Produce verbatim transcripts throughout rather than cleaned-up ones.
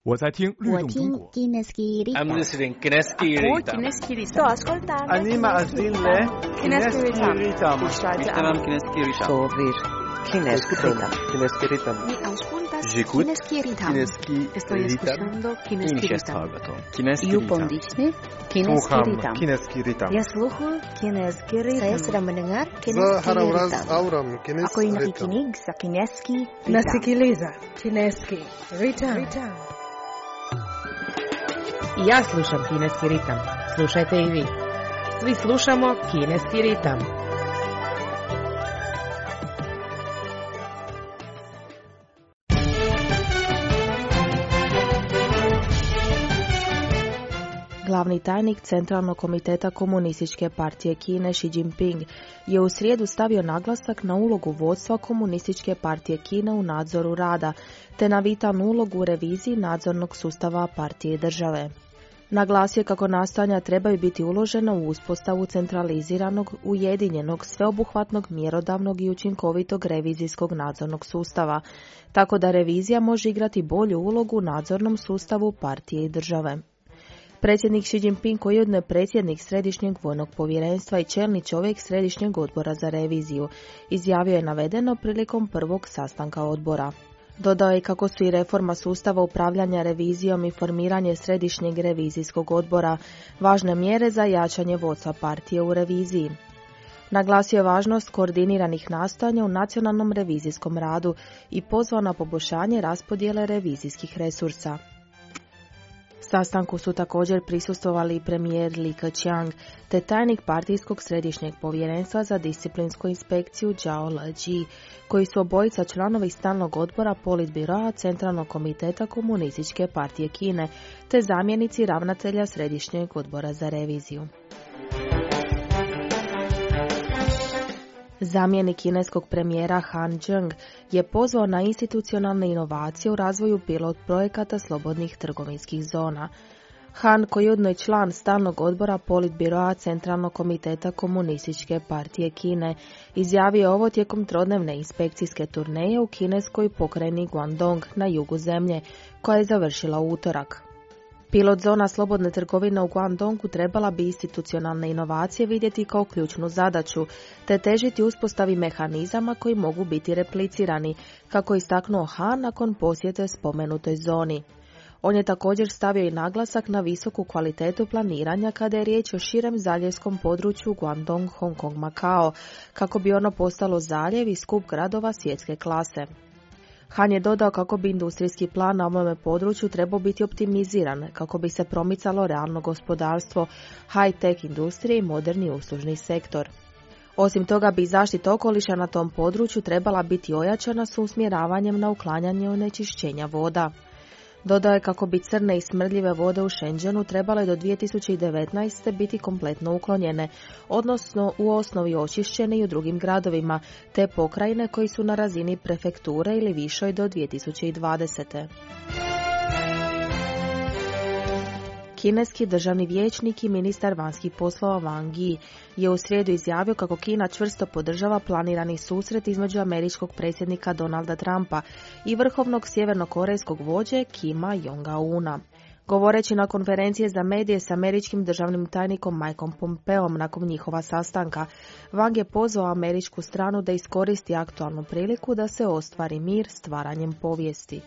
我在听律动中国。 I'm listening Kineski Ritam. Sto ascoltando Anima Azille Kineski Ritam. Ritam. Ishtamam Kineski Ritam. Sovir Kineski Ritam. Kineski Ritam. Mi auscultas J'écoute Kineski Ritam. Kineski Estoy escuchando Kineski Én is ezt Ritam. hallgatom. Kineski You Ritam. pondisne Kineski Słucham Ritam. Kineski Ritam. Я слухаю Kineski Saya Ritam. sedang mendengar За Kineski Harawraz Ritam. Auram Ako Kineski yung Ritam. nakikinig sa Kineski Ritam. Nasikiliza Kineski Ritam. I ja slušam Kineski ritam. Slušajte i vi. Svi slušamo Kineski ritam. Glavni tajnik Centralnog komiteta Komunističke partije Kine Xi Jinping je u srijedu stavio naglasak na ulogu vodstva Komunističke partije Kine u nadzoru rada, te na vitalnu ulogu u reviziji nadzornog sustava partije i države. Naglasio je kako nastojanja trebaju biti uložena u uspostavu centraliziranog, ujedinjenog, sveobuhvatnog, mjerodavnog i učinkovitog revizijskog nadzornog sustava, tako da revizija može igrati bolju ulogu u nadzornom sustavu partije i države. Predsjednik Xi Jinping, koji je ujedno predsjednik Središnjeg vojnog povjerenstva i čelni čovjek Središnjeg odbora za reviziju, izjavio je navedeno prilikom prvog sastanka odbora. Dodao je kako su i reforma sustava upravljanja revizijom i formiranje Središnjeg revizijskog odbora važne mjere za jačanje vodstva partije u reviziji. Naglasio je važnost koordiniranih nastojanja u nacionalnom revizijskom radu i pozvao na poboljšanje raspodjele revizijskih resursa. Sastanku su također prisustvovali i premijer Li Keqiang te tajnik partijskog središnjeg povjerenstva za disciplinsku inspekciju Zhao Leji, koji su obojica članovi stalnog odbora Politbiroa Centralnog komiteta Komunističke partije Kine te zamjenici ravnatelja Središnjeg odbora za reviziju. Zamjenik kineskog premijera Han Zheng je pozvao na institucionalne inovacije u razvoju pilot projekata slobodnih trgovinskih zona. Han, koji je ujedno i član stalnog odbora Politbiroa Centralnog komiteta Komunističke partije Kine, izjavio je ovo tijekom trodnevne inspekcijske turneje u kineskoj pokrajini Guangdong na jugu zemlje, koja je završila u utorak. Pilot zona slobodne trgovine u Guangdongu trebala bi institucionalne inovacije vidjeti kao ključnu zadaću, te težiti uspostavi mehanizama koji mogu biti replicirani, kako je istaknuo Han nakon posjete spomenutoj zoni. On je također stavio i naglasak na visoku kvalitetu planiranja kada je riječ o širem zaljevskom području Guangdong, Hong Kong, Makao, kako bi ono postalo zaljev i skup gradova svjetske klase. Han je dodao kako bi industrijski plan na ovome području trebao biti optimiziran, kako bi se promicalo realno gospodarstvo, high-tech industrije i moderni uslužni sektor. Osim toga bi zaštita okoliša na tom području trebala biti ojačana s usmjeravanjem na uklanjanje onečišćenja voda. Dodao je kako bi crne i smrdljive vode u Shenzhenu trebale do dvije tisuće devetnaeste. biti kompletno uklonjene, odnosno u osnovi očišćene i u drugim gradovima, te pokrajine koji su na razini prefekture ili višoj do dvije tisuće dvadesete. Kineski državni vijećnik i ministar vanjskih poslova Wang Yi je u srijedu izjavio kako Kina čvrsto podržava planirani susret između američkog predsjednika Donalda Trumpa i vrhovnog sjevernokorejskog vođe Kima Jong-una. Govoreći na konferenciji za medije s američkim državnim tajnikom Mikeom Pompeom nakon njihova sastanka, Wang je pozvao američku stranu da iskoristi aktualnu priliku da se ostvari mir stvaranjem povijesti.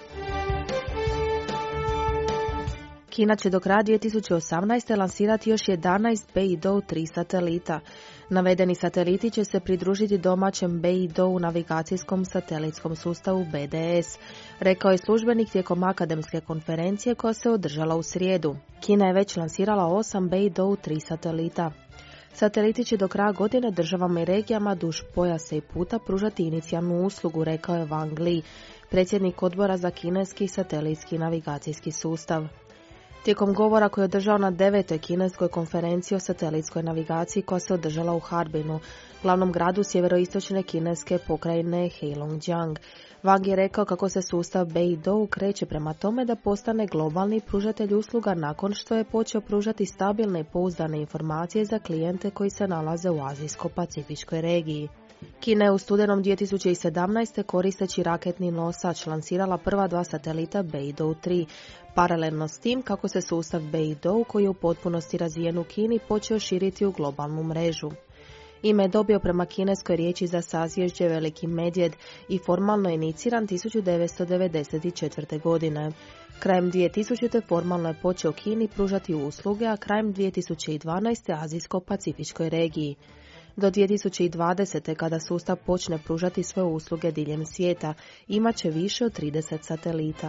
Kina će do kraja dvije tisuće osamnaeste. lansirati još jedanaest Beidou tri satelita. Navedeni sateliti će se pridružiti domaćem Beidou navigacijskom satelitskom sustavu B D S, rekao je službenik tijekom akademske konferencije koja se održala u srijedu. Kina je već lansirala osam Beidou tri satelita. Sateliti će do kraja godine državama i regijama duž pojasa i puta pružati inicijalnu uslugu, rekao je Wang Li, predsjednik odbora za kineski satelitski navigacijski sustav. Tijekom govora koji je održao na devetoj kineskoj konferenciji o satelitskoj navigaciji koja se održala u Harbinu, glavnom gradu sjeveroistočne kineske pokrajine Heilongjiang, Wang je rekao kako se sustav Beidou kreće prema tome da postane globalni pružatelj usluga nakon što je počeo pružati stabilne i pouzdane informacije za klijente koji se nalaze u azijsko-pacifičkoj regiji. Kina je u studenom dvije tisuće sedamnaeste koristeći raketni nosač lansirala prva dva satelita Beidou tri. Paralelno s tim kako se sustav Beidou, koji je u potpunosti razvijen u Kini, počeo širiti u globalnu mrežu. Ime je dobio prema kineskoj riječi za sazvježđe Veliki medvjed i formalno je iniciran tisuću devetsto devedeset četvrte. godine. Krajem dvije tisućite. formalno je počeo Kini pružati usluge, a krajem dvije tisuće dvanaeste. Azijsko-pacifičkoj regiji. Do dvije tisuće dvadesete. kada sustav počne pružati svoje usluge diljem svijeta, imat će više od trideset satelita.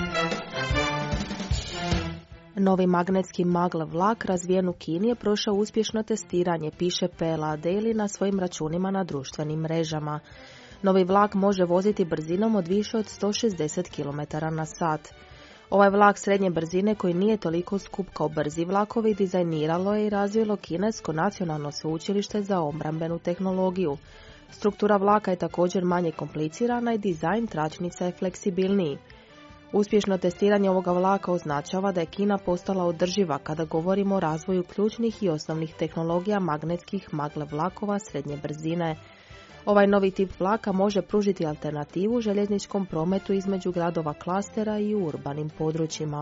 Novi magnetski maglev vlak razvijen u Kini je prošao uspješno testiranje, piše P L A Daily na svojim računima na društvenim mrežama. Novi vlak može voziti brzinom od više od sto šezdeset kilometara na sat. Ovaj vlak srednje brzine, koji nije toliko skup kao brzi vlakovi, dizajniralo je i razvilo Kinesko nacionalno sveučilište za obrambenu tehnologiju. Struktura vlaka je također manje komplicirana i dizajn tračnica je fleksibilniji. Uspješno testiranje ovoga vlaka označava da je Kina postala održiva kada govorimo o razvoju ključnih i osnovnih tehnologija magnetskih maglev vlakova srednje brzine. Ovaj novi tip vlaka može pružiti alternativu željezničkom prometu između gradova klastera i u urbanim područjima.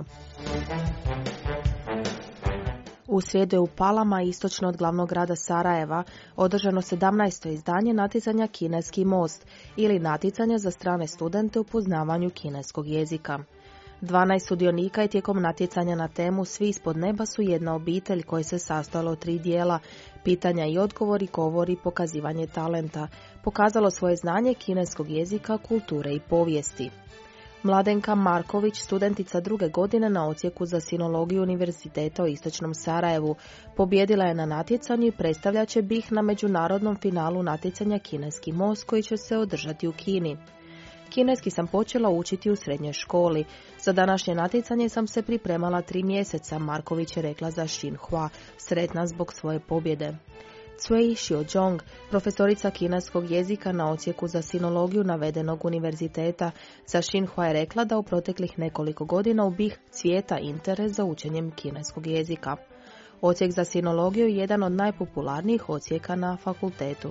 U srijedu je u Palama, istočno od glavnog grada Sarajeva, održano sedamnaesto izdanje natjecanja Kineski most ili natjecanja za strane studente u poznavanju kineskog jezika. dvanaest sudionika je tijekom natjecanja na temu Svi ispod neba su jedna obitelj koja se sastojala od tri dijela, pitanja i odgovori, govori i pokazivanje talenta, pokazalo svoje znanje kineskog jezika, kulture i povijesti. Mladenka Marković, studentica druge godine na odsjeku za sinologiju Univerziteta u istočnom Sarajevu, pobjedila je na natjecanju i predstavljat će B i H na međunarodnom finalu natjecanja Kineski most koji će se održati u Kini. Kineski sam počela učiti u srednjoj školi. Za današnje natjecanje sam se pripremala tri mjeseca, Marković je rekla za Xinhua, sretna zbog svoje pobjede. Cui Xiaozhong, profesorica kineskog jezika na odsjeku za sinologiju navedenog univerziteta, za Xinhua je rekla da u proteklih nekoliko godina u B i H cvijeta interes za učenjem kineskog jezika. Odsjek za sinologiju je jedan od najpopularnijih odsjeka na fakultetu.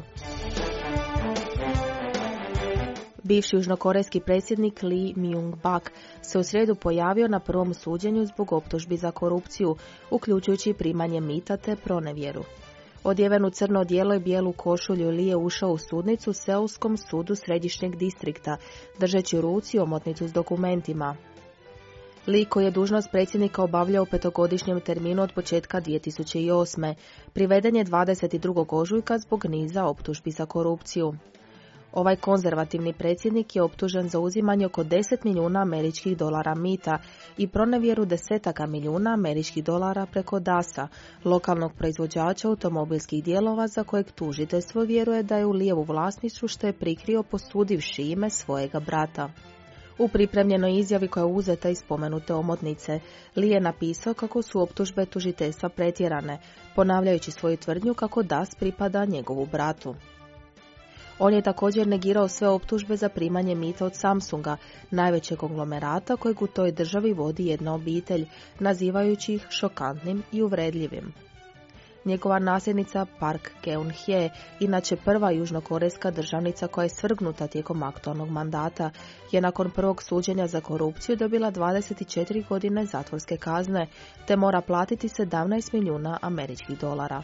Bivši južnokorejski predsjednik Lee Myung-bak se u srijedu pojavio na prvom suđenju zbog optužbi za korupciju, uključujući primanje mita te pronevjeru. Odjeven u crno odijelo i bijelu košulju, Lee je ušao u sudnicu u Seulskom sudu središnjeg distrikta, držeći u ruci omotnicu s dokumentima. Lee, koji je dužnost predsjednika obavljao u petogodišnjem terminu od početka dvije tisuće osme. priveden je dvadeset drugog ožujka zbog niza optužbi za korupciju. Ovaj konzervativni predsjednik je optužen za uzimanje oko deset milijuna američkih dolara mita i pronevjeru desetaka milijuna američkih dolara preko dasa, lokalnog proizvođača automobilskih dijelova za kojeg tužiteljstvo vjeruje da je u Lijevu vlasništvu što je prikrio posudivši ime svojega brata. U pripremljenoj izjavi koja je uzeta iz spomenute omotnice, Lee je napisao kako su optužbe tužiteljstva pretjerane, ponavljajući svoju tvrdnju kako das pripada njegovu bratu. On je također negirao sve optužbe za primanje mita od Samsunga, najvećeg konglomerata kojeg u toj državi vodi jedna obitelj, nazivajući ih šokantnim i uvredljivim. Njegova nasljednica Park Geun-hye, inače prva južnokorejska državnica koja je svrgnuta tijekom aktualnog mandata, je nakon prvog suđenja za korupciju dobila dvadeset četiri godine zatvorske kazne, te mora platiti sedamnaest milijuna američkih dolara.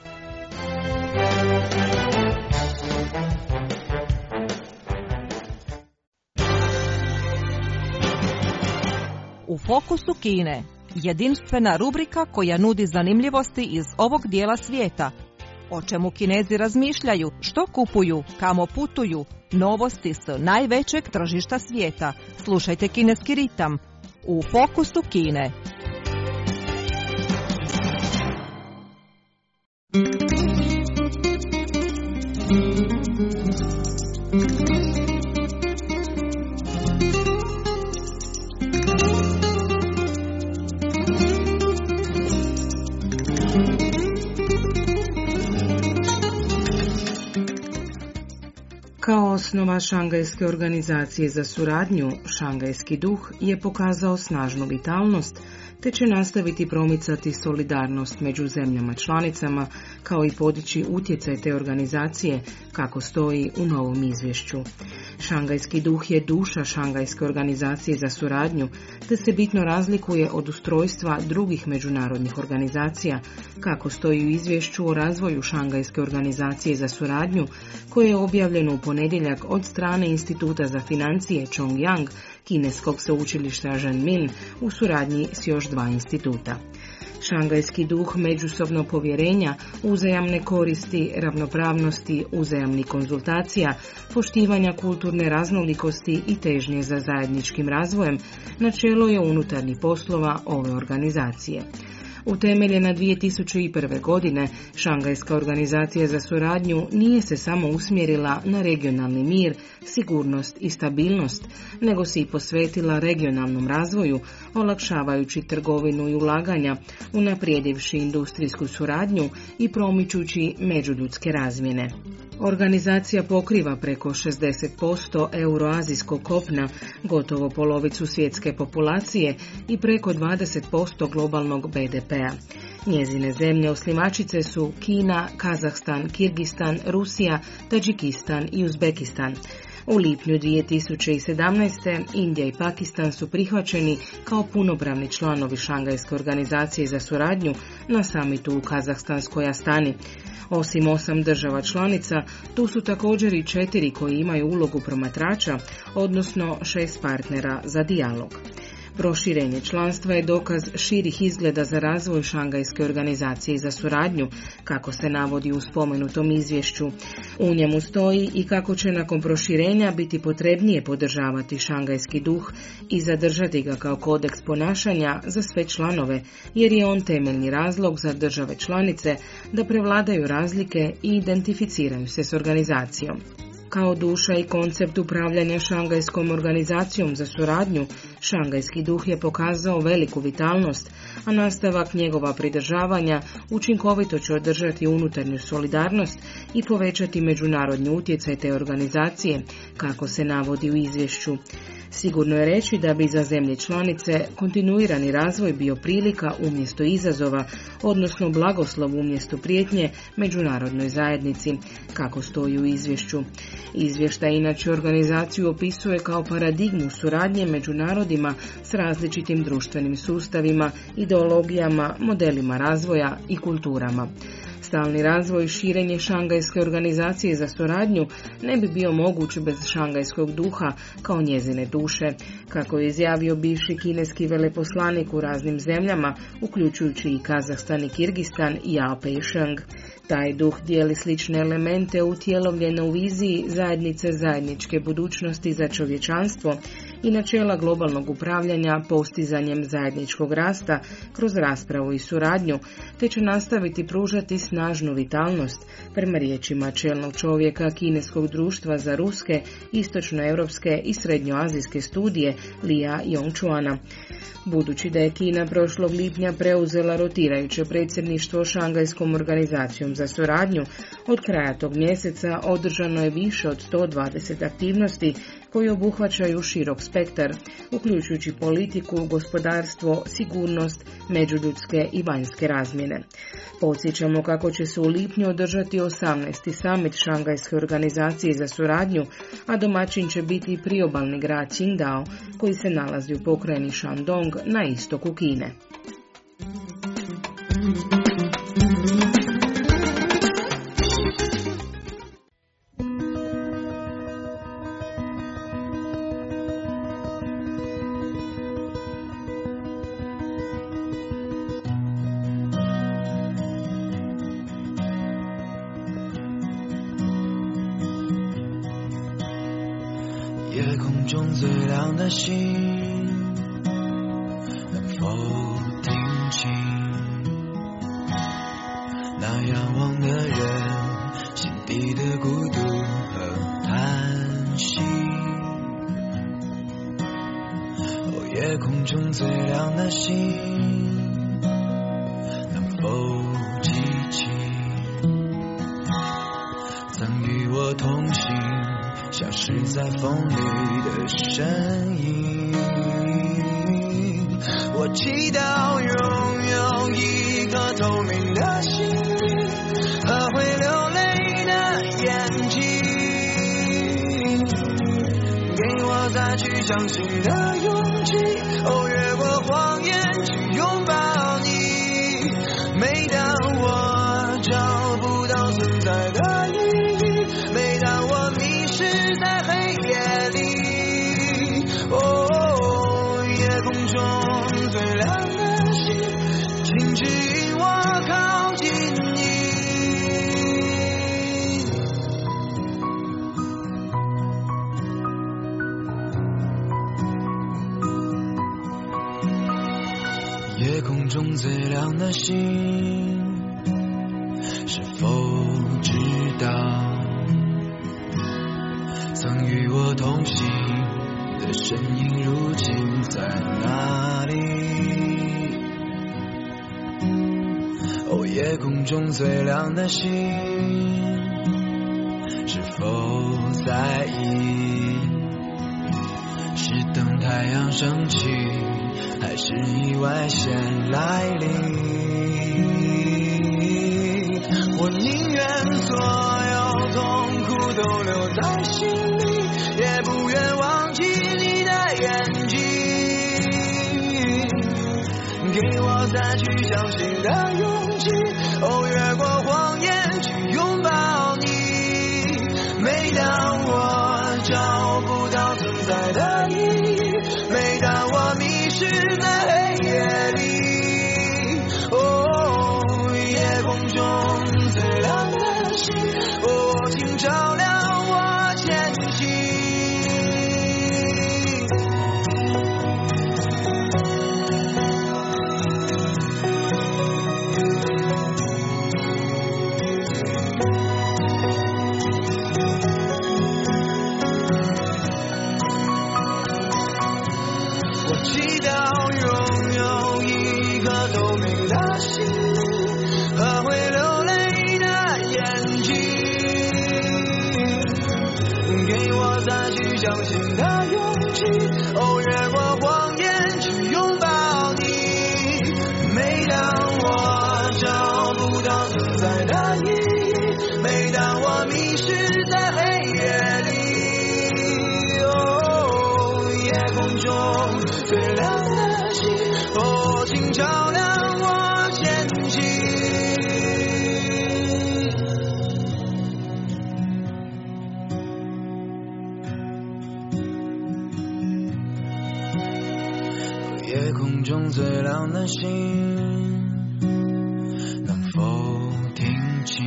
U fokusu Kine, jedinstvena rubrika koja nudi zanimljivosti iz ovog dijela svijeta. O čemu Kinezi razmišljaju, što kupuju, kamo putuju, novosti s najvećeg tržišta svijeta. Slušajte Kineski ritam u fokusu Kine. Kao osnova Šangajske organizacije za suradnju, Šangajski duh, je pokazao snažnu vitalnost, te će nastaviti promicati solidarnost među zemljama članicama, kao i podići utjecaj te organizacije, kako stoji u novom izvješću. Šangajski duh je duša Šangajske organizacije za suradnju, te se bitno razlikuje od ustrojstva drugih međunarodnih organizacija, kako stoji u izvješću o razvoju Šangajske organizacije za suradnju, koje je objavljeno u ponedjeljak od strane Instituta za financije Chongyang, kineskog sveučilišta Ženmin, u suradnji s još dva instituta. Šangajski duh međusobnog povjerenja, uzajamne koristi, ravnopravnosti, uzajamnih konzultacija, poštivanja kulturne raznolikosti i težnje za zajedničkim razvojem, načelo je unutarnjih poslova ove organizacije. Utemeljena dvije tisuće prve. godine, Šangajska organizacija za suradnju nije se samo usmjerila na regionalni mir, sigurnost i stabilnost, nego se i posvetila regionalnom razvoju, olakšavajući trgovinu i ulaganja, unaprijedivši industrijsku suradnju i promičući međuljudske razmjene. Organizacija pokriva preko šezdeset posto euroazijskog kopna, gotovo polovicu svjetske populacije i preko dvadeset posto globalnog be de pea. Njezine zemlje osnivačice su Kina, Kazahstan, Kirgistan, Rusija, Tadžikistan i Uzbekistan. U lipnju dvije tisuće sedamnaeste. Indija i Pakistan su prihvaćeni kao punopravni članovi Šangajske organizacije za suradnju na samitu u Kazahstanskoj Astani. Osim osam država članica, tu su također i četiri koji imaju ulogu promatrača, odnosno šest partnera za dijalog. Proširenje članstva je dokaz širih izgleda za razvoj Šangajske organizacije za suradnju, kako se navodi u spomenutom izvješću. U njemu stoji i kako će nakon proširenja biti potrebnije podržavati Šangajski duh i zadržati ga kao kodeks ponašanja za sve članove, jer je on temeljni razlog za države članice da prevladaju razlike i identificiraju se s organizacijom. Kao duša i koncept upravljanja Šangajskom organizacijom za suradnju, Šangajski duh je pokazao veliku vitalnost, a nastavak njegova pridržavanja učinkovito će održati unutarnju solidarnost i povećati međunarodni utjecaj te organizacije, kako se navodi u izvješću. Sigurno je reći da bi za zemlje članice kontinuirani razvoj bio prilika umjesto izazova, odnosno blagoslov umjesto prijetnje međunarodnoj zajednici, kako stoji u izvješću. Izvještaj inače organizaciju opisuje kao paradigmu suradnje među narodima s različitim društvenim sustavima, ideologijama, modelima razvoja i kulturama. Stalni razvoj i širenje Šangajske organizacije za suradnju ne bi bio moguć bez Šangajskog duha kao njezine duše, kako je izjavio bivši kineski veleposlanik u raznim zemljama, uključujući i Kazahstan i Kirgistan, Yao Pei-sheng. Taj duh dijeli slične elemente utjelovljene u viziji zajednice zajedničke budućnosti za čovječanstvo i načela globalnog upravljanja postizanjem zajedničkog rasta kroz raspravu i suradnju, te će nastaviti pružati snažnu vitalnost, prema riječima čelnog čovjeka kineskog društva za ruske, istočnoevropske i srednjoazijske studije Lia Yongchuana. Budući da je Kina prošlog lipnja preuzela rotirajuće predsjedništvo Šangajskom organizacijom za suradnju, od kraja tog mjeseca održano je više od sto dvadeset aktivnosti koje obuhvaćaju širok spektar, uključujući politiku, gospodarstvo, sigurnost, međuljudske i vanjske razmjene. Podsjećamo kako će se u lipnju održati osamnaesti samit Šangajske organizacije za suradnju, a domaćin će biti priobalni grad Qingdao, koji se nalazi u pokrajini Shandong na istoku Kine. 在风里的身影。我祈祷拥有一颗透明的心灵和会流泪的眼睛，给我再去相信的勇气，哦，越过谎言去拥抱你。每当我找不到存在的意义，每当我迷失在黑夜里，哦，夜空中最亮的星，请指引我靠近你。夜空中最亮的星，是否知道曾与我同行的身影如今在哪里？哦，夜空中最亮的星，是否在意是等太阳升起，还是意外先来临？我宁愿所有痛苦都留在心里，也不愿忘记你的眼睛，给我再去相信的勇气，哦，越过谎言去拥抱你。每当我找不到存在的意义，每当我迷失在黑夜里，哦，夜空中最亮的星，哦，请照亮我前行。我祈祷拥有一颗透明的心和会流泪的眼睛，给我再去相信的勇气，哦，越过谎言去拥抱你。每当我找不到存在的意义，每当我迷失在黑夜里，哦，夜空中最亮的星，哦，请照亮我前行。夜空中最亮的星，能否听清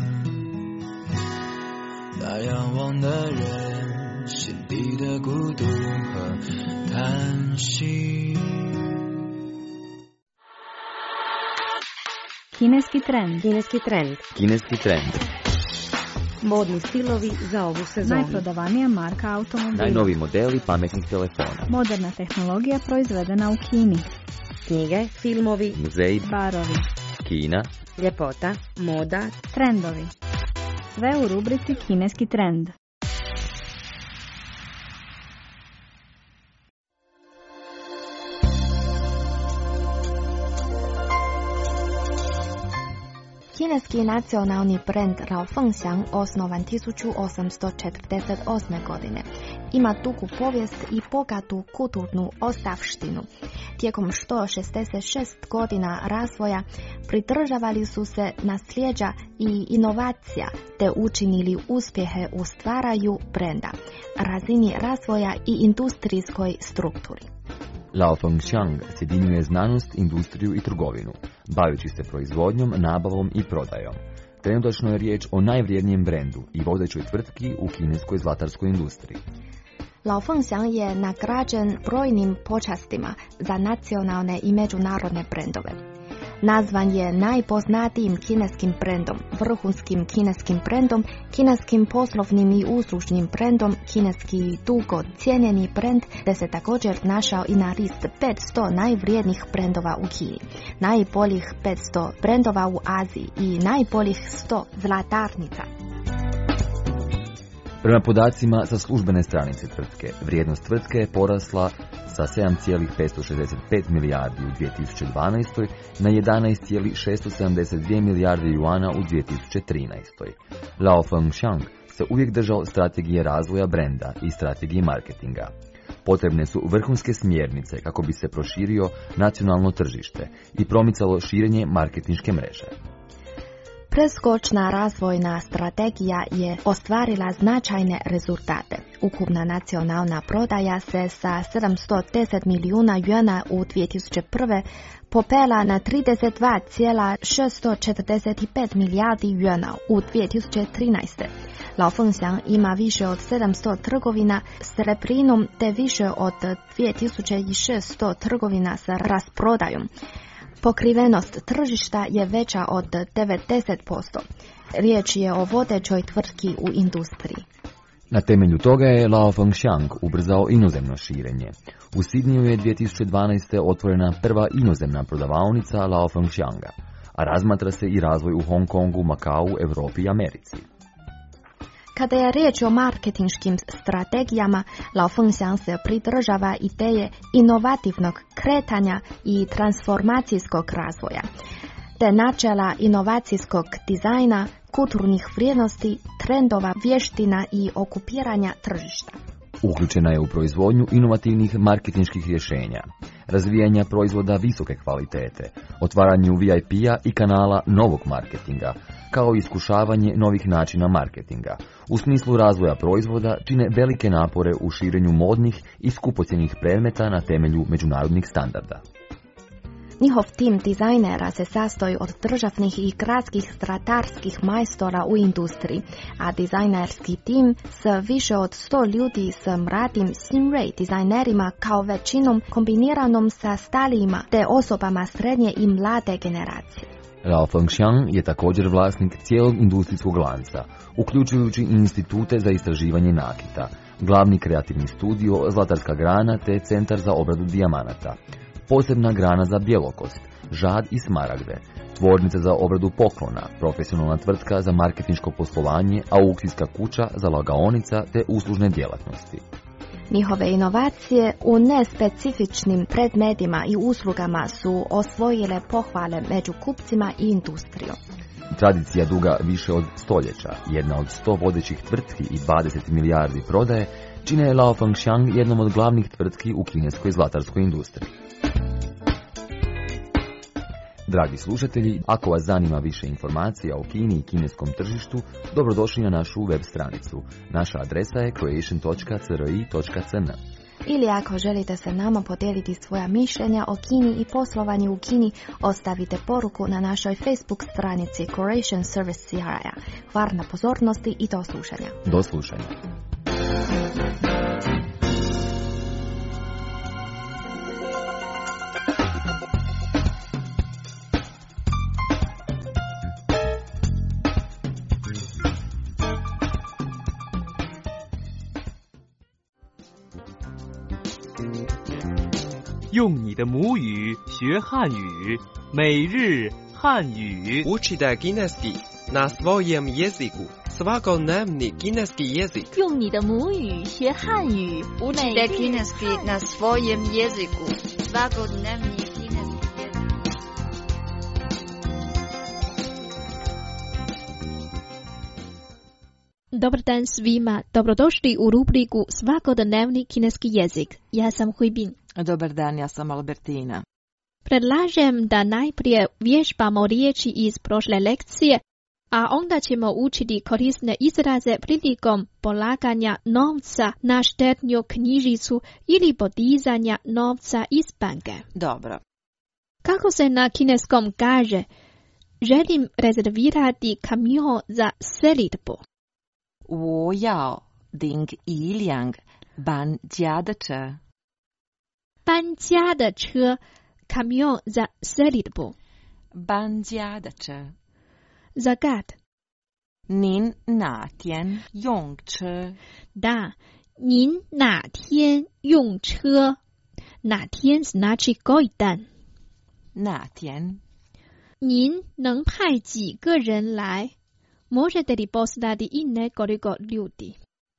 那仰望的人心底的孤独和叹息。 Kineski trend. Kineski trend. Kineski trend. Modni stilovi za ovu sezonu. Najprodavanija marka automobila. Najnoviji modeli pametnih telefona. Moderna tehnologija proizvedena u Kini. Knjige, filmovi, muzeji, barovi, Kina, ljepota, moda, trendovi. Sve u rubrici Kineski trend. Kineski nacionalni brend Rao Fengxiang osnovan tisuću osamsto četrdeset osme. godine. Ima dugu povijest i bogatu kulturnu ostavštinu. Tijekom sto šezdeset šest godina razvoja pridržavali su se nasljeđa i inovacija te učinili uspjehe u stvaraju brenda, razini razvoja i industrijskoj strukturi. Rao Fengxiang sjedinjuje znanost, industriju i trgovinu, baveći se proizvodnjom, nabavom i prodajom. Trenutačno je riječ o najvrijednijem brendu i vodećoj tvrtki u kineskoj zlatarskoj industriji. Rao Fengxiang je nagrađen brojnim počastima za nacionalne i međunarodne brendove. Nazvan je najpoznatijim kineskim brendom, vrhunskim kineskim brendom, kineskim poslovnim i uslužnim brendom, kineski dugo cijenjeni brend, te se također našao i na list petsto najvrijednijih brendova u Kini, najboljih petsto brendova u Aziji i najboljih sto zlatarnica. Prema podacima sa službene stranice tvrtke, vrijednost tvrtke je porasla sa sedam zarez petsto šezdeset pet milijardi u dvije tisuće dvanaestoj na jedanaest zarez šesto sedamdeset dvije milijarde juana u dvije tisuće trinaestoj. Lao Fengxiang se uvijek držao strategije razvoja brenda i strategije marketinga. Potrebne su vrhunske smjernice kako bi se proširio nacionalno tržište i promicalo širenje marketinške mreže. Preskočna razvojna strategija je ostvarila značajne rezultate. Ukupna nacionalna prodaja se sa sedamsto deset milijuna juana u dvije tisuće prve popela na trideset dva zarez šesto četrdeset pet milijardi juana u dvije tisuće trinaeste. Lao Fengxiang ima više od sedamsto trgovina s srebrinom te više od dvije tisuće šesto trgovina sa rasprodajom. Pokrivenost tržišta je veća od devedeset posto. Riječ je o vodećoj tvrtki u industriji. Na temelju toga je Lao Fengxiang ubrzao inozemno širenje. U Sidniju je dvije tisuće dvanaeste. otvorena prva inozemna prodavaonica Lao Fengxianga, a razmatra se i razvoj u Hong Kongu, Makau, Europi i Americi. Kada je riječ o marketinškim strategijama, Lao Fengxiang se pridržava ideje inovativnog kretanja i transformacijskog razvoja, te načela inovacijskog dizajna, kulturnih vrijednosti, trendova, vještina i okupiranja tržišta. Uključena je u proizvodnju inovativnih marketinških rješenja, razvijanja proizvoda visoke kvalitete, otvaranju V I P-a i kanala novog marketinga, kao i iskušavanje novih načina marketinga. U smislu razvoja proizvoda čine velike napore u širenju modnih i skupocjenih predmeta na temelju međunarodnih standarda. Njihov tim dizajnera se sastoji od državnih i gradskih stratarskih majstora u industriji, a dizajnerski tim s više od sto ljudi s mladim Xinrui dizajnerima kao većinom kombiniranom sa starijima te osobama srednje i mlade generacije. Lao Fengxiang je također vlasnik cijelog industrijskog lanca, uključujući i institute za istraživanje nakita, glavni kreativni studio, zlatarska grana te centar za obradu dijamanata, posebna grana za bjelokost, žad i smaragde, tvornica za obradu poklona, profesionalna tvrtka za marketinško poslovanje, aukcijska kuća za lagaonica te uslužne djelatnosti. Njihove inovacije u nespecifičnim predmetima i uslugama su osvojile pohvale među kupcima i industrijom. Tradicija duga više od stoljeća, jedna od sto vodećih tvrtki i dvadeset milijardi prodaje, čine Lao Fengxiang jednom od glavnih tvrtki u kineskoj zlatarskoj industriji. Dragi slušatelji, ako vas zanima više informacija o Kini i kineskom tržištu, dobrodošli na našu web stranicu. Naša adresa je croatian dot c r i dot c n. Ili ako želite se nama podijeliti svoja mišljenja o Kini i poslovanju u Kini, ostavite poruku na našoj Facebook stranici Croatian Service C R I. Hvala na pozornosti i do slušanja. Do slušanja. 用你的母语学汉语，每日汉语。 Učite kineski na svojem jeziku. Svakodnevni kineski jezik. 用你的母语学汉语。 Učite kineski na svojem jeziku. Svakodnevni kineski jezik. Dobar dan svima, dobrodošli u rubriku Svakodnevni kineski jezik. Ja sam Huibin. Dobar dan, ja sam Albertina. Predlažem da najprije vježbamo riječi iz prošle lekcije, a onda ćemo učiti korisne izraze prilikom polaganja novca na štednju knjižicu ili podizanja novca iz banke. Dobro. Kako se na kineskom kaže, želim rezervirati kamion za selidbu. 我要订一辆搬家的车。 搬家的车 kamion za selidbu. 搬家的车。 Zagat. 您哪天用车？ Da, 您哪天用车？ 哪天 znači koji dan? 哪天？ 您能派几个人来？ Možete li poslati i nekoliko ljudi?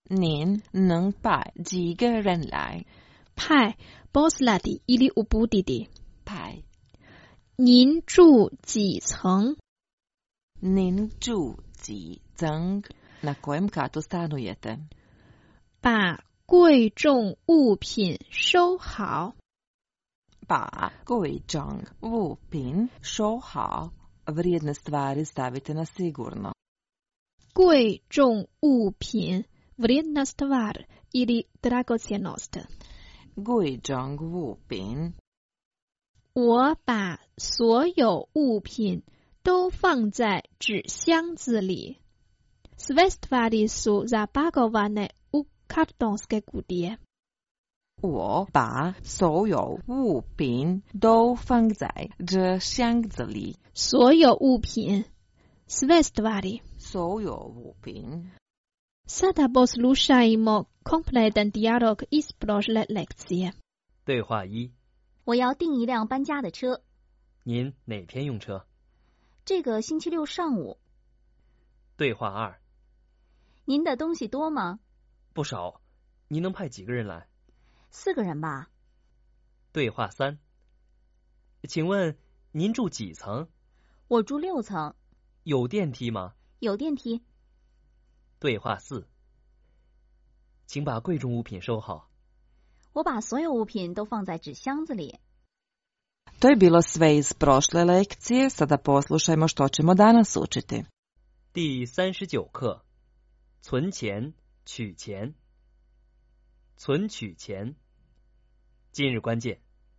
您能把几个人来？ 派 poslati ili uputiti. 派。 您住几层？ 您住几层？ Na kojem katu stanujete? 把贵重物品收好。 把贵重物品收好。Vrijedne stvari stavite na sigurno. 贵重物品 vrijedna stvar ili dragocjenost. 贵重物品。 我把所有物品都放在纸箱子里。Sve stvari su zapakovane u kartonske kutije. 我把所有物品都放在纸箱子里。 所有物品 sve stvari. 所有物品。 Sada poslušajmo kompletan dijalog iz prošle lekcije. 对话一： 我要订一辆搬家的车。 您哪天用车？ 这个星期六上午。 对话二： 您的东西多吗？ 不少。您能派几个人来？ 四个人吧。 对话三：请问您住几层？ 我住六层。 有电梯吗？ 有电梯。 对话四：请把贵重物品收好。 我把所有物品都放在纸箱子里。 To je bilo sve iz prošle lekcije, sada poslušajmo što ćemo danas učiti. 第三十九课：存钱、取钱。存取钱。今日关键：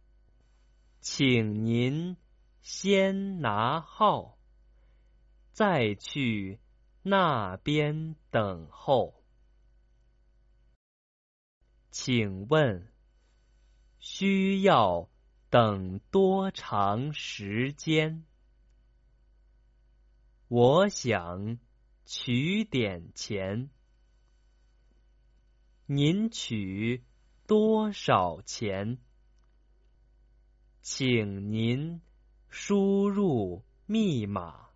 请您先拿号，再去那边等候。请问需要等多长时间？我想取点钱。您取多少钱？请您输入密码。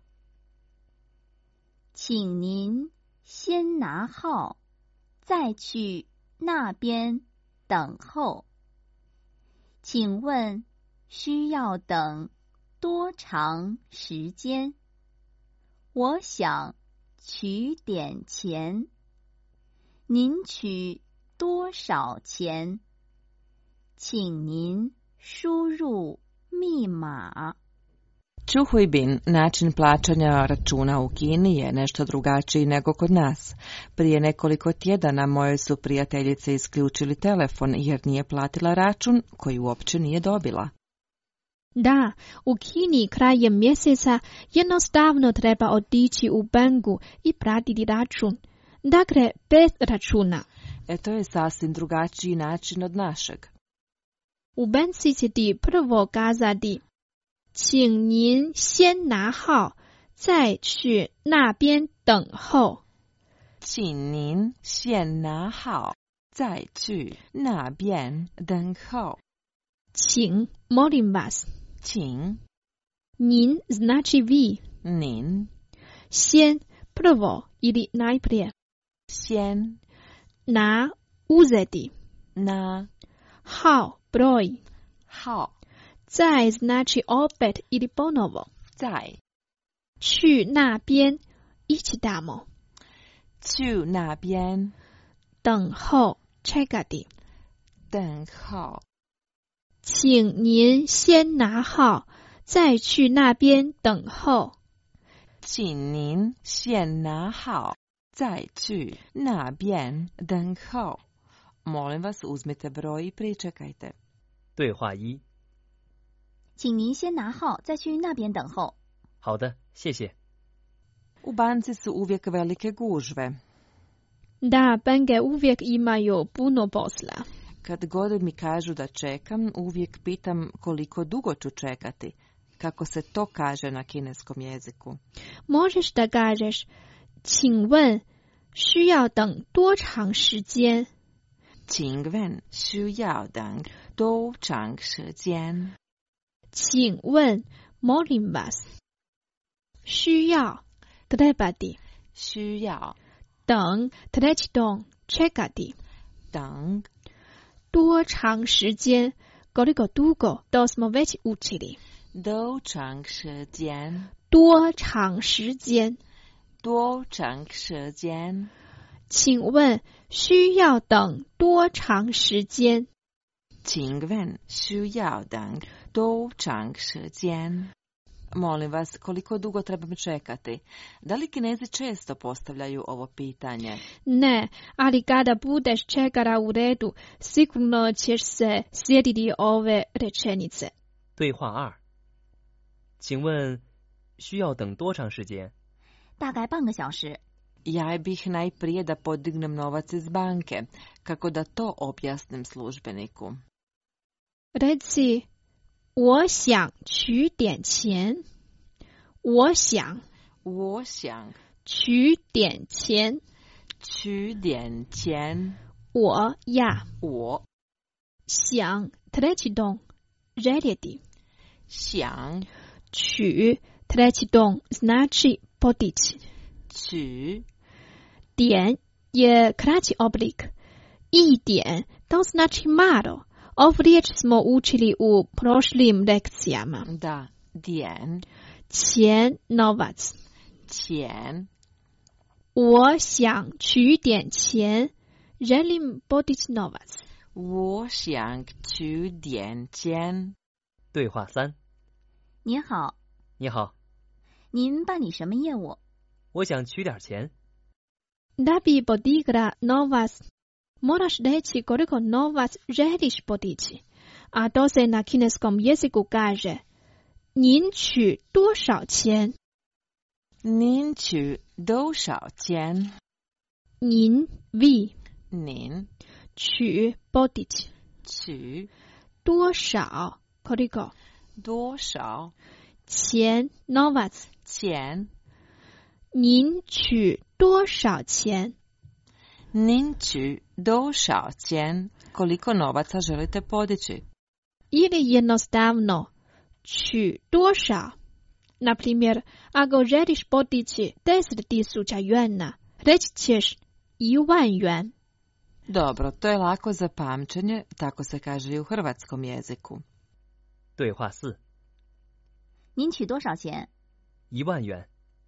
请您先拿号，再去那边等候。请问需要等多长时间？我想取点钱。您取多少钱？请您输入密码。 Čuhujbin, način plaćanja računa u Kini je nešto drugačiji nego kod nas. Prije nekoliko tjedana moje su prijateljice isključili telefon jer nije platila račun koji uopće nije dobila. Da, u Kini krajem mjeseca jednostavno treba otići u banku i platiti račun. Dakle, bez računa. E to je sasvim drugačiji način od našeg. U banci će ti prvo kazati: 请您先拿号，再去那边等候。 请您先拿号，再去那边等候。 请 molim vas。 请。 您 znači vi。 您。 先 prvo ili najprije。 先。 拿 uzeti。 拿。 号 broj。 号。 再 znači opet ili ponovo。 再。 去那边 ići tamo。 去那边。 等候 čekati。 等候。 请您先拿号，再去那边等候。 请您先拿号，再去那边等候。Molim vas, uzmite broj i pričekajte. 对话一： 请您先拿号，再去那边等候。 好的，谢谢。 U banci su uvijek velike gužve. Da, banke uvijek imaju puno posla. Kad god mi kažu da čekam, uvijek pitam koliko dugo ću čekati. Kako se to kaže na kineskom jeziku? Možeš da kažeš, 请问需要等多长时间？ 请问需要等多长时间？ 请问 molim vas。需要 trebati。 需要。 等 treći dom čekati. Tang. 多长时间 koliko dugo, to smo već učili. 多长时间多长时间多长时间请问需要等多长时间请问需要等多长时间 Molim vas, koliko dugo trebam čekati? Da li Kinezi često postavljaju ovo pitanje? Ne, ali kada budeš čekala u redu, sigurno ćeš se sjetiti ove rečenice. 对话二，请问需要等多长时间？ 大概半个小时。 Ja bih najprije da podignem novac iz banke, kako da to objasnim službeniku. Reci, 我想取点钱。我想， 我想取点钱。 取点钱。 我呀， 我想 treći dom željeti. 想取 treći dom znači podići. 取点 je kraći oblik. 一点 to znači malo. Ovu riječ smo učili u prošlim lekcijama. Da, djen. 钱 novac. 钱。 我想取点钱 želim podići novac. 我想取点钱。 对话三。 您好。 你好。 您办理什么业务？ 我想取点钱。 Da bi podigla novac, moraš reći koliko novac želiš podići. A to se na kineskom jeziku kaže 您取多少钱？ 您取多少钱？ 您 vi 您取 podići 取多少 koliko 多少钱 novac 钱您取多少钱？ 您取多少钱 koliko novaca želite podići? Ili jednostavno 取多少 Na primjer, ako želiš podići deset tisuća yuana, reći ćeš 一万元. Dobro, to je lako za pamćenje, tako se kaže i u hrvatskom jeziku. 对话四。 您取多少钱？ 一万元。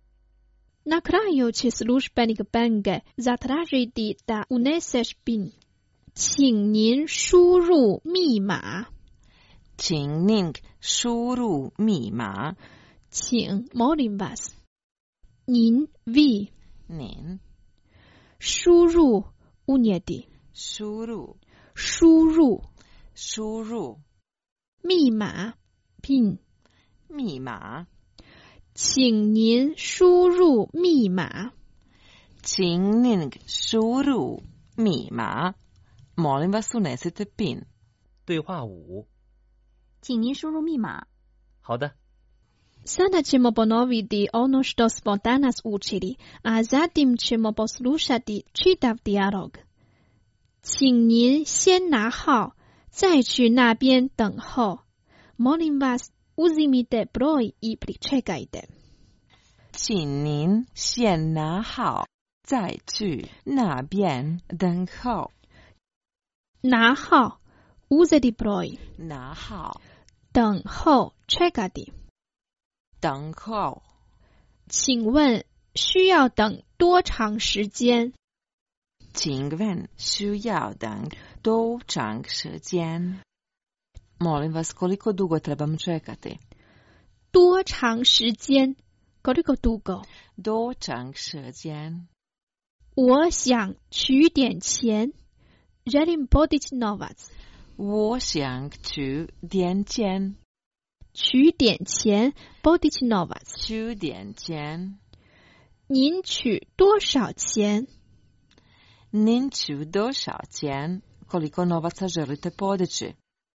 Na kraju će službenik banke zatražiti da uneseš pin. 请您输入密码。 请您输入密码。 请 molim vas. 您 vi. 您。 输入 unijeti. 输入。 输入。 输入。 密码 pin. 密码。 请您输入密码。 请您输入密码。Molim vas unesite pin. 对话五。 请您输入密码。 好的。 Sada ćemo ponoviti ono što smo danas učili, a zatim ćemo poslušati čitav dijalog. 请您先拿号，再去那边等候。Molim vas, uzimite broj i pričekajte. 请您先拿号，再去那边等候。 拿号 uzeti broj. 拿号。 等候 čekati. 等候。 请问需要等多长时间？ 请问需要等多长时间？ Molim vas, koliko dugo trebam čekati? 多长时间 koliko dugo? 多长时间？ 我想取点钱 želim podići novac. 我想取点钱。 取点钱 podići novac. 取点钱。 您取多少钱？ 您取多少钱 koliko novaca želite podići?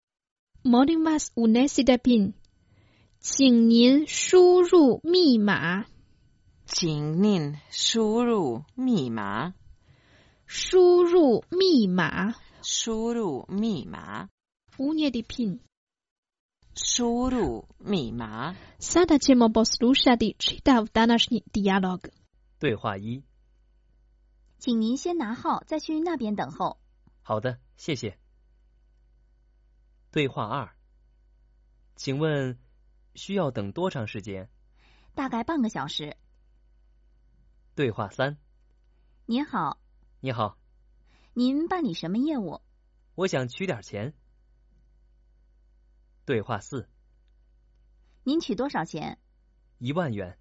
Molim vas unesite pin. 请您输入密码。 请您输入密码。 输入密码。 输入密码。 Unijeti pin. 输入密码。 Sada ćemo poslušati čitav današnji dijalog. 对话一。 请您先拿号，再去那边等候。 好的，谢谢。对话二，请问需要等多长时间？ 大概半个小时。 对话三， 您好。 你好。 您办理什么业务？ 我想取点钱。对话四， 您取多少钱？ 一万元。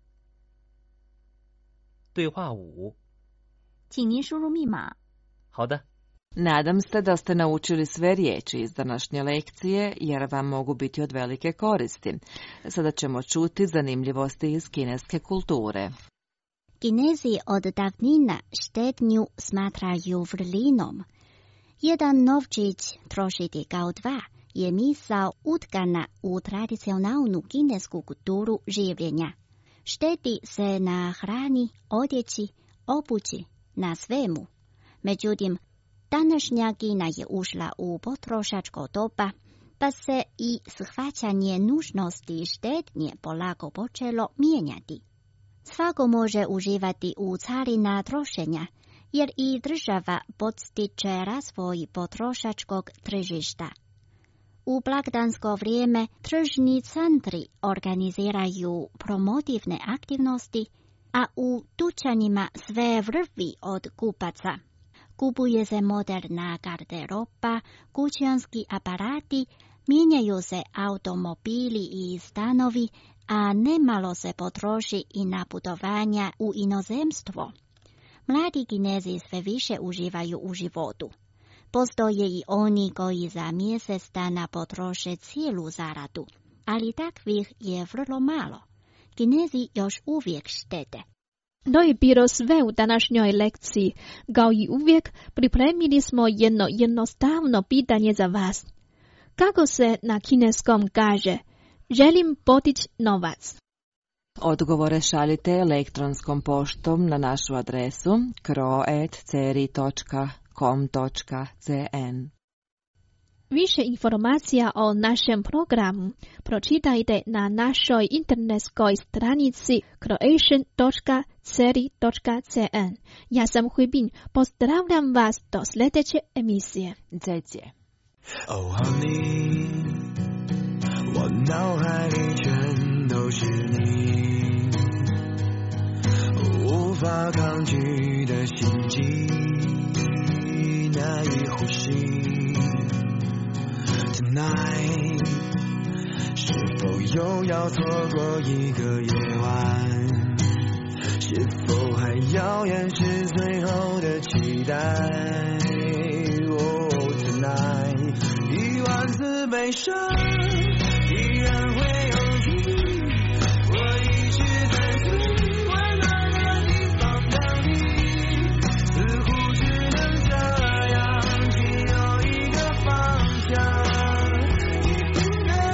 对话五， 请您输入密码。 好的。 Nadam se da ste naučili sve riječi iz današnje lekcije jer vam mogu biti od velike koristi. Sada ćemo čuti zanimljivosti iz kineske kulture. Kinezi od davnina štednju smatraju vrlinom. Jedan novčić trošiti kao dva je misao utkana u tradicionalnu kinesku kulturu življenja. Štedi se na hrani, odjeći, obući, na svemu. Međutim, današnja Kina je ušla u potrošačko doba, pa se i shvaćanje nužnosti štednje polako počelo mijenjati. Svako može uživati u carina trošenja, jer i država podstiče razvoj potrošačkog tržišta. U blagdansko vrijeme tržni centri organiziraju promotivne aktivnosti, a u dućanima sve vrvi od kupaca. Kupuje se moderna garderoba, kućanski aparati, mijenjaju se automobili i stanovi, a nemalo se potroši i na putovanja u inozemstvo. Mladi Kinezi sve više uživaju u životu. Postoje i oni koji za mjesec dana potroše cijelu zaradu, ali takvih je vrlo malo. Kinezi još uvijek štede. To je bilo sve u današnjoj lekciji. Kao i uvijek, pripremili smo jedno jednostavno pitanje za vas. Kako se na kineskom kaže želim potići novac? Odgovore šaljite elektronskom poštom na našu adresu kro at ceri točka com točka cn. Više informacija o našem programu pročitajte na našoj internetskoj stranici croatian točka ceri točka cn. Ja sam Huibin, pozdravljam vas do sljedeće emisije. Zajcije. Oh honey, 我脑海里全都是你，无法抗拒的心悸，难以呼吸。Tonight， 是否又要错过一个夜晚？是否还遥远是最后的期待？ Oh tonight， 一万次悲伤。 依然会犹豫，我一直在最温暖的地方等你，似乎只能这样，只有一个方向，你不能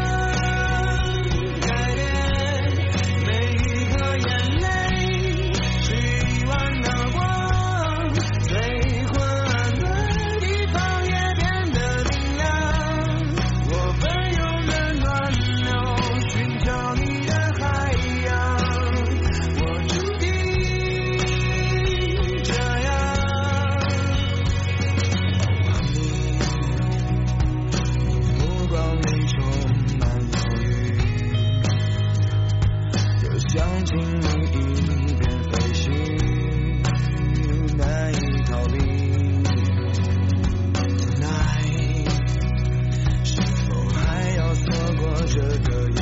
改变，每一个眼泪是一万道光，最昏暗的地方也变得明亮，我奔涌。 寻找你的海洋，我注定这样。你，你目光里充满犹豫，就像请你一边飞行，难以逃离。Tonight， 是否还要错过这个？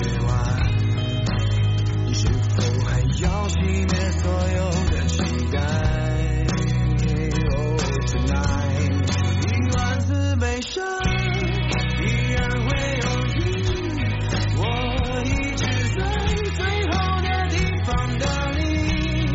要熄灭所有的期待 Oh tonight 一万次悲伤依然会犹豫我一直在最后的地方等你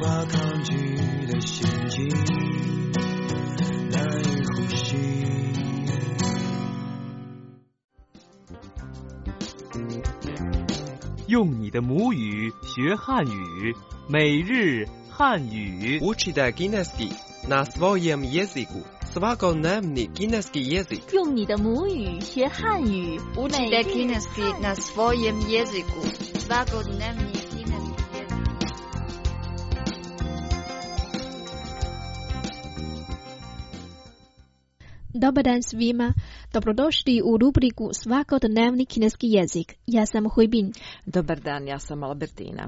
法抗拒的心境，难以呼吸。 用你的母语学汉语，每日汉语。 Učite kineski na svojem jeziku. Svakodnevni kineski jezik. 用你的母语学汉语。 Učite kineski na svojem jeziku. Svakodnevni kineski jezik. Dobar dan svima. Dobrodošli u rubriku Svakodnevni kineski jezik. Ja sam Huibin. Dobar dan, ja sam Albertina.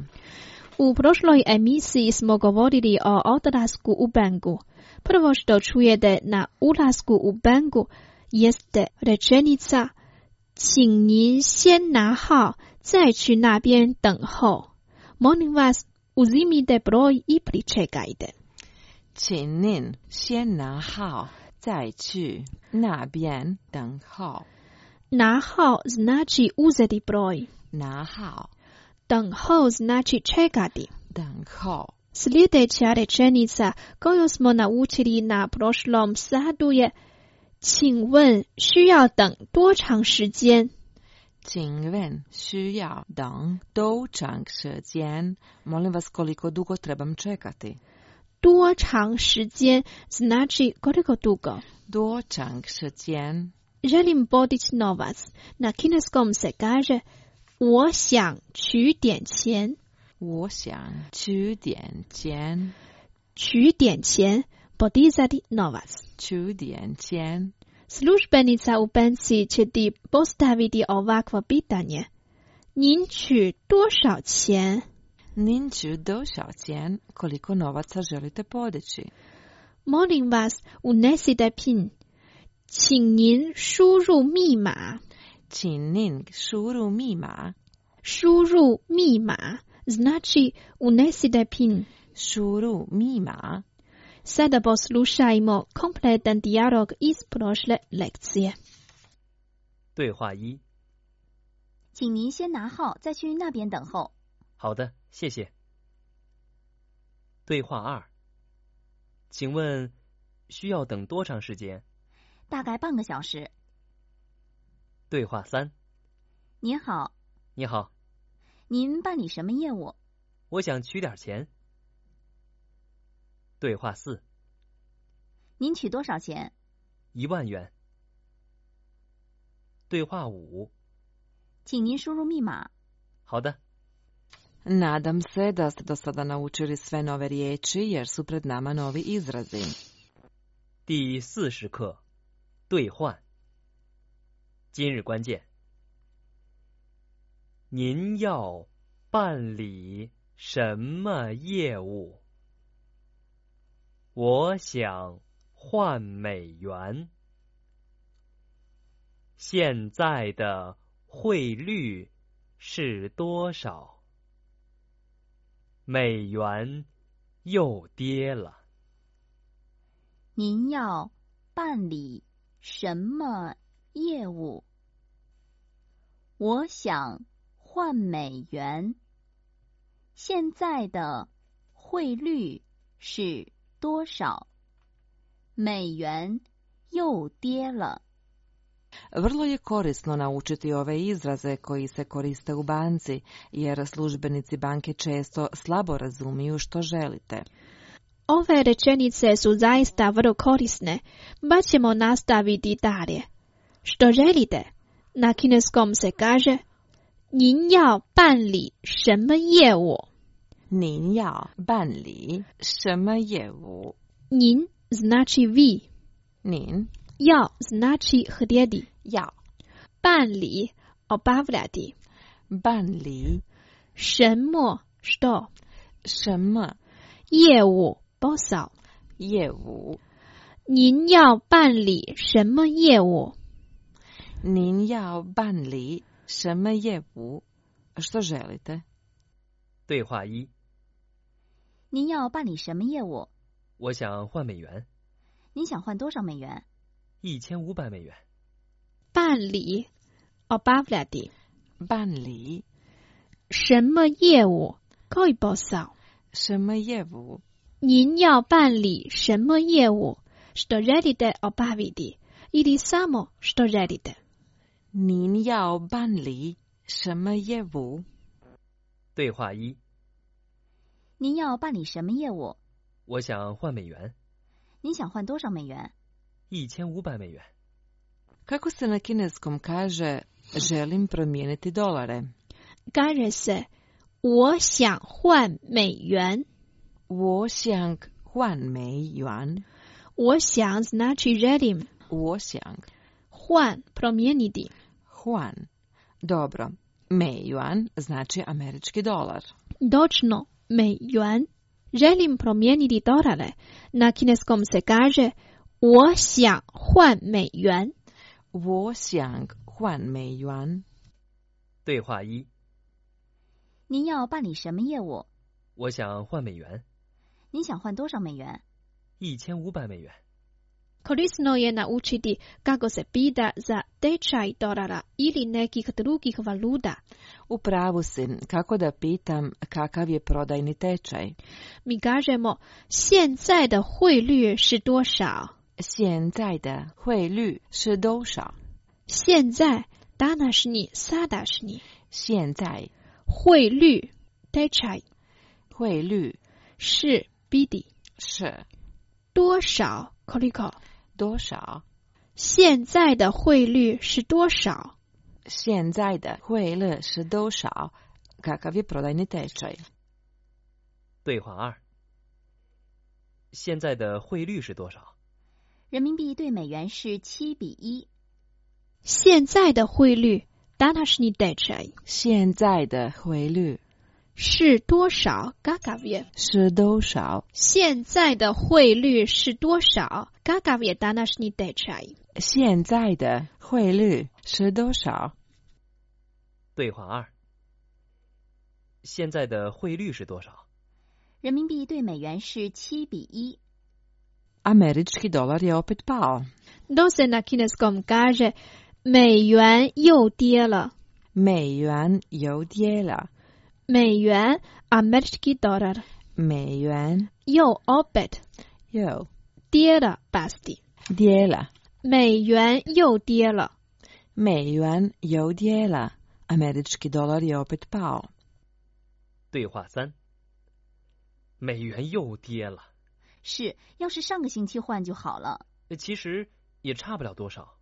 U prošloj emisiji smo govorili o odlasku u Bengu. Prvo što čujete na ulasku u Bengu jeste rečenica 请您先拿号再去那边等候. Molim vas, uzimite broj i pričekajte. 请您先拿号再去那边等候. 拿号znači uzeti broj. 拿号. 等候znači čekati. 等候. Sljedeća rečenica koju smo naučili na prošlom satu je 请问需要等多长时间? 请问需要等多长时间? Molim vas, koliko dugo trebam čekati? 多长时间 znači koliko dugo. 多长时间? Želim podići novac. Na kineskom se kaže 我想取点钱. 我想取点钱. 取点钱 podizati novac. 取点钱. Službenica u banci će ti postaviti ovakvo pitanje. 您取多少钱? 您取多少钱? Koliko novaca želite podići? Molim vas, unesite pin. 请您输入密码. 请您输入密码. 输入密码 znači unesite pin. 输入密码. Sada poslušajmo kompletan dijalog iz prošle lekcije. 对话一， 请您先拿号再去那边等候。 好的，谢谢。对话二，请问需要等多长时间？ 大概半个小时。 对话三， 您好。 你好， 您办理什么业务？ 我想取点钱。对话四， 您取多少钱？ 一万元。对话五， 请您输入密码。 好的。 Nadam se da ste do sada naučili sve nove riječi jer su pred nama novi izrazi. 第四十课，兑换。今日关键：您要办理什么业务？我想换美元。现在的汇率是多少？美元又跌了。 您要办理什么业务？我想换美元。现在的汇率是多少？美元又跌了。 Vrlo je korisno naučiti ove izraze koji se koriste u banci, jer službenici banke često slabo razumiju što želite. Ove rečenice su zaista vrlo korisne, pa ćemo nastaviti dalje. Što želite? Na kineskom se kaže 您要办理什么业务? 您要办理什么业务? 您 znači vi. 您要 znači htjeti. 要办理 obavljati. 办理什么 što? 什么业务 posao. 业务您要办理什么业务？ 您要办理什么业务？Što želite? 对话一， 您要办理什么业务？ 我想换美元， 您想换多少美元？ 一千五百美元。 办理 obavljati. 办理什么业务？koji posao? 什么业务？ 您要办理什么业务？Što želite obaviti? Ili samo što želite? 您要办理什么业务？ 对话一： 您要办理什么业务？ 我想换美元。 您想换多少美元？ 一千五百美元。 Kako se na kineskom kaže želim promijeniti dolare? Kaže se 我想换美元。 我想换美元。 我想znači želim. 我想换 promijeniti. 换. Dobro. 美元znači američki dolar. Točno, 美元. Želim promijeniti dolare. Na kineskom se kaže 我想换美元。 我想换美元。 对话一： 您要办理什么业务？ 我想换美元。 您想换多少美元？ 一千五百美元。 Korisno je naučiti kako se pita za tečaj dolara ili nekih drugih valuta. U pravu si, kako da pitam kakav je prodajni tečaj? Mi kažemo 现在的汇率是多少？ 现在的汇率是多少？ 现在 današnji, sadašnji. 现在汇率 tečaj 汇率是 biti 是多少 koliko 多少？ 现在的汇率是多少？ 现在的汇率是多少？Kakav je prodajni tečaj? 对话二：现在的汇率是多少？ 人民币对美元是七比一。 现在的汇率 današnji tečaj 现在的汇率是多少 kakav je 是多少？ 现在的汇率是多少 kakav je današnji tečaj？ 现在的汇率是多少？ 对话二：现在的汇率是多少？ 人民币对美元是七比一。 Američki dolar je opet pao. To se na kineskom kaže 美元又跌了。 美元又跌了。 美元 američki dolar. 美元又 opet 又跌了 pasti. 跌了。 美元又跌了。 美元又跌了。Američki dolar je opet pao. 对话三：美元又跌了。 是，要是上个星期换就好了。 其实也差不了多少。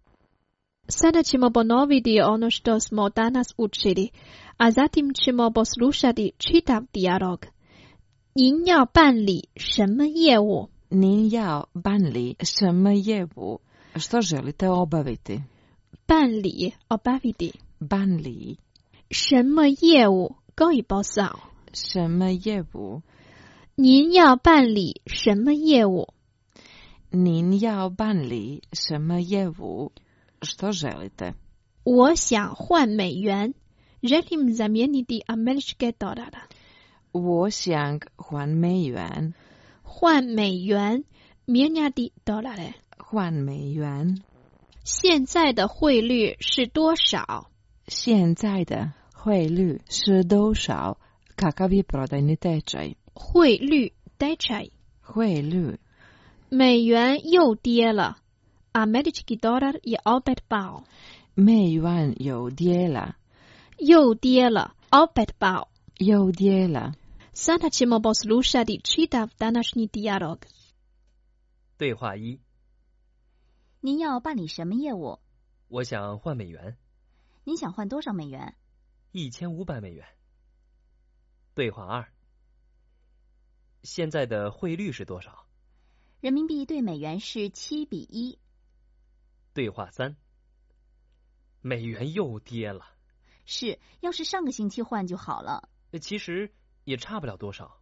Sada ćemo ponoviti ono što smo danas učili, a zatim ćemo poslušati čitav dijalog. 您要办理什么业务？ 您要办理什么业务？ Što želite obaviti? 办理 obaviti. 办理。 什么业务？ koji posao? 什么业务？ 您要办理什么业务？ 您要办理什么业务？ Što želite? 我想换美元。Želim zamijeniti američke dolare. 我想换美元。 换美元 mijenjati dolare. 换美元。 现在的汇率是多少？ 现在的汇率是多少？ Kakav je prodajni tečaj? 汇率 tečaj 汇率。 美元又跌了。Američki dolar je opet pao. 美元又跌了。 又跌了 opet pao. 又跌了。 Sada ćemo poslušati čitav današnji dijalog. 对话一： 您要办理什么业务？ 我想换美元。 您想换多少美元？ 一千五百美元。对话二：现在的汇率是多少？ 人民币对美元是七比一。 对话三：美元又跌了。 是，要是上个星期换就好了。 其实也差不了多少。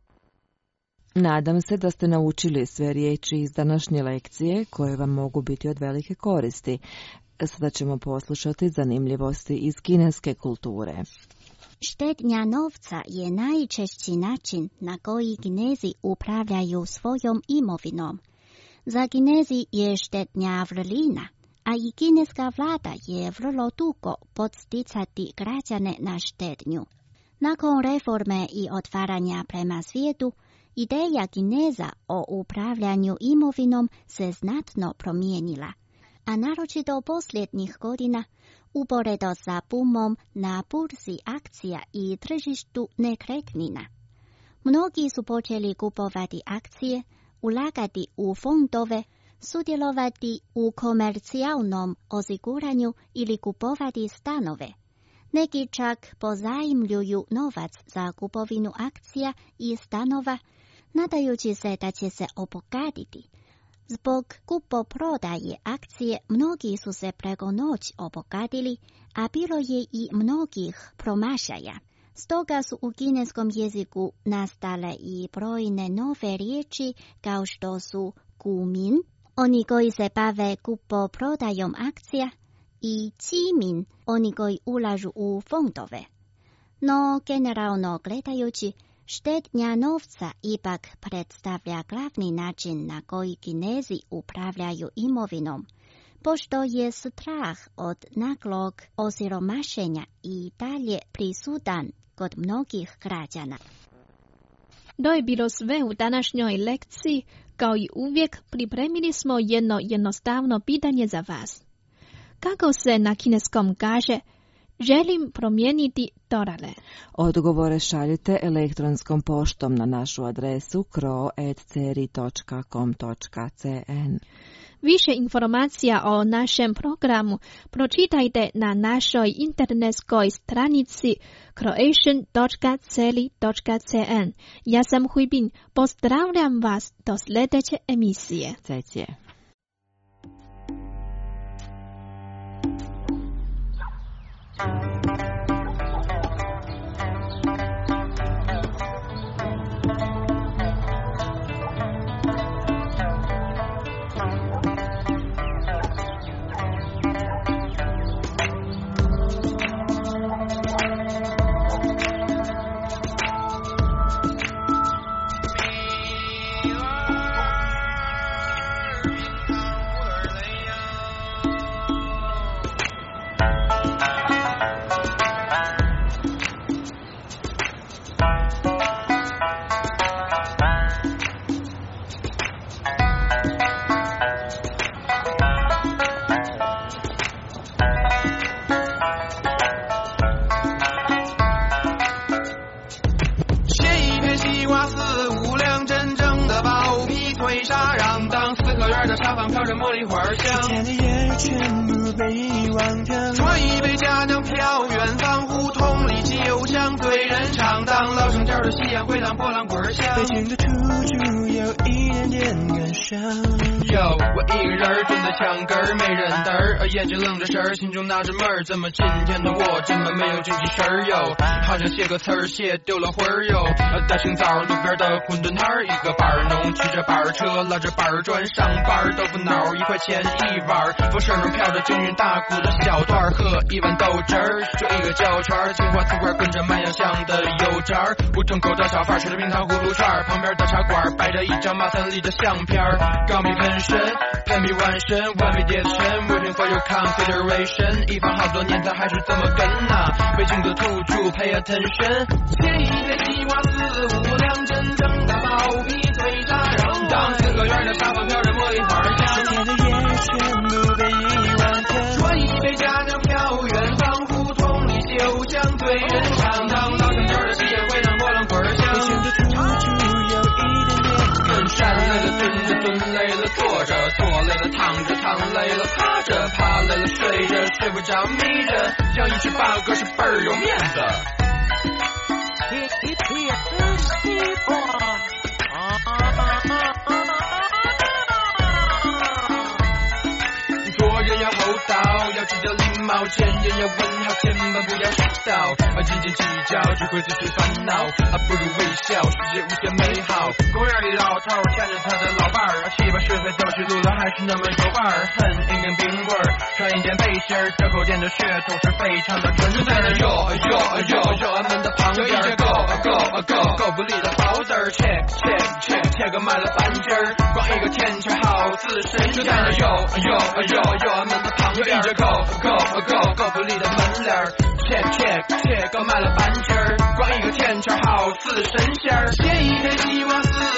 Nadam se da ste naučili sve riječi iz današnje lekcije koje vam mogu biti od velike koristi. Sada ćemo poslušati zanimljivosti iz kineske kulture. Štednja novca je najčešći način na koji Kinezi upravljaju svojom imovinom. Za Kinezi je štednja vrlina, a i kineska vlada je vrlo dugo podsticati građane na štednju. Nakon reforme i otvaranja prema svijetu, Ideja Kineza o upravljanju imovinom se znatno promijenila, a naročito posljednjih godina uporedo sa bumom na burzi akcija i tržištu nekretnina. Mnogi su počeli kupovati akcije, ulagati u fondove, sudjelovati u komercijalnom osiguranju ili kupovati stanove. Neki čak pozajmljuju novac za kupovinu akcija i stanova, nadajući se da će se obogatiti. Zbog kupoprodaje akcije mnogi su se preko noć obogatili, a bilo je i mnogih promašaja. Stoga su u kineskom jeziku nastale i brojne nove riječi kao što su gumin, oni koji se bave kupoprodajom akcija, i qimin, oni koji ulažu u fondove. No, generalno gledajući, štednja novca ipak predstavlja glavni način na koji Kinezi upravljaju imovinom, pošto je strah od naglog osiromašenja i dalje prisutan kod mnogih građana. To je bilo sve u današnjoj lekciji. Kao i uvijek, pripremili smo jedno jednostavno pitanje za vas. Kako se na kineskom kaže želim promijeniti dorale? Odgovore šaljite elektronskom poštom na našu adresu kro at ceri točka com točka cn. Više informacija o našem programu pročitajte na našoj internetskoj stranici croatian točka ceri točka cn. Ja sam Huibin, pozdravljam vas do sljedeće emisije. Cecie. 哟，我一个人蹲在墙根儿，没人搭儿，眼睛愣着神儿，心中纳着闷儿，怎么今天的我这么没有精气神儿哟？好像写个词儿写丢了魂儿哟。大清早路边的馄饨摊儿，一个板儿农骑着板儿车，拉着板儿砖上班儿，豆腐脑一块钱一碗儿，风身上飘着京韵大鼓的小段儿，喝一碗豆汁儿，就一个胶圈儿，青花瓷罐跟着卖洋香的油渣儿，胡同口的小贩吃着冰糖葫芦串儿，旁边的茶馆摆着一张马三立的相片儿，高米喷身，喷米万身，完美叠身 ，waiting for your consideration， 一放好多年咱还是这么跟呐、啊，北京的土著 pay attention， 切一片西瓜四五两，真正的苞米最炸人，当四合院的沙发飘着茉莉花香，天的夜全部被遗忘掉，转一杯佳酿飘远方，胡同里酒香对人唱，当老城角的西烟回荡波浪滚香，北京的土著有一点点跟站累了蹲着蹲累了坐着，坐累了躺着躺累了趴着，趴累了睡着睡不着眯着，让一只八哥是倍儿有面子。做人要厚道，要知道礼貌，见人要问好，千万不要迟到，斤斤计较只会自寻烦恼，啊不如微笑，世界无限美好。公园里老头牵着他的老伴儿，七八十岁走起路来还是那么有伴儿，恨一根冰棍儿，穿一件背心儿，折扣店的血统是非常的纯粹的。哟哟哟哟，俺们的旁边儿够够够够不力的包子儿，切切切切个卖了半斤儿，光一个甜圈好似神仙儿。哟哟哟哟，俺们的旁边儿够够够够不力的门脸儿，切切切个卖了半斤儿，光一个甜圈好似神仙儿，切一片西瓜丝。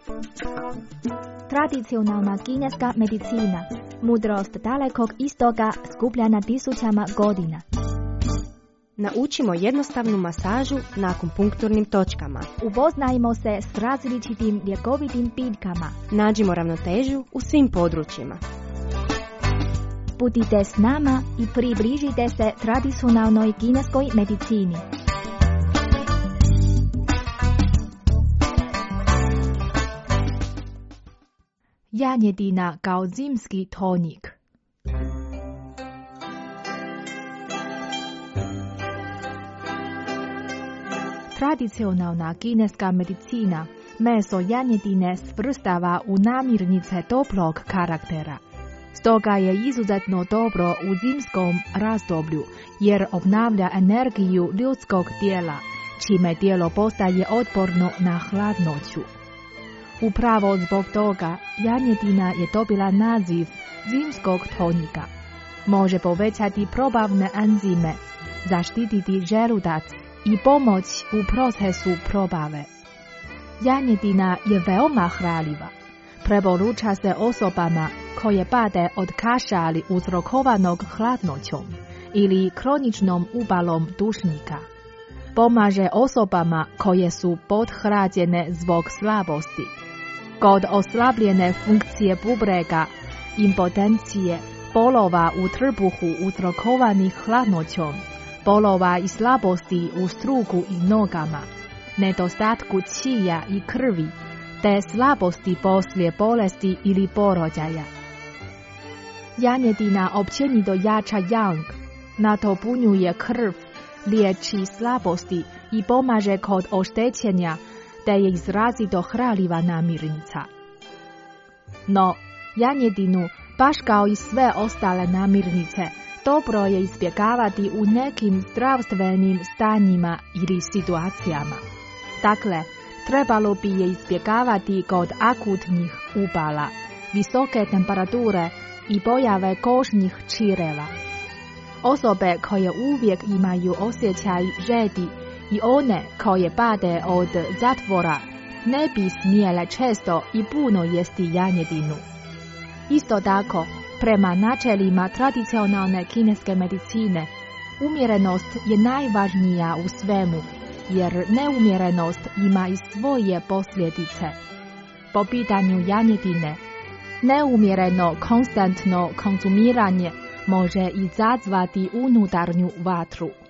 Tradicionalna kineska medicina, mudrost dalekog istoga skupljena tisućama godina. Naučimo jednostavnu masažu na akupunkturnim točkama. Upoznajmo se s različitim ljekovitim biljkama. Nađimo ravnotežu u svim područjima. Budite s nama i približite se tradicionalnoj kineskoj medicini. Janjetina kao zimski tonik. Tradicionalna kineska medicina meso janjetine svrstava u namirnice toplog karaktera. Stoga je izuzetno dobro u zimskom razdoblju jer obnavlja energiju ljudskog tijela, čime tijelo postaje otporno na hladnoću. Upravo zbog toga janjetina je dobila naziv zimskog tonika. Može povećati probavne enzime, zaštititi želudac i pomoć u procesu probave. Janjetina je veoma hranljiva. Preporuča se osobama koje pate od kašali uzrokovanog hladnoćom ili kroničnom upalom dušnika. Pomaže osobama koje su podhlađene zbog slabosti. Kod oslabljene funkcije bubrega, impotencije, bolova u trbuhu uzrokovanih hladnoćom, bolova i slabosti u struku i nogama, nedostatku čija i krvi, te slabosti poslije bolesti ili porođaja. Janjetina općenito jača yang, nadopunjuje krv, liječi slabosti i pomaže kod oštećenja, te je izrazito hranljiva namirnica. No, janjetinu, baš kao i sve ostale namirnice, dobro je izbjegavati u nekim zdravstvenim stanjima ili situacijama. Dakle, trebalo bi je izbjegavati kod akutnih upala, visoke temperature i pojave kožnih čireva. Osobe koje uvijek imaju osjećaj žedi i one koje pate od zatvora ne bi smjele često i puno jesti janjetinu. Isto tako, prema načelima tradicionalne kineske medicine, umjerenost je najvažnija u svemu, jer neumjerenost ima i svoje posljedice. Po pitanju janjetine, neumjereno konstantno konzumiranje može izazvati unutarnju vatru.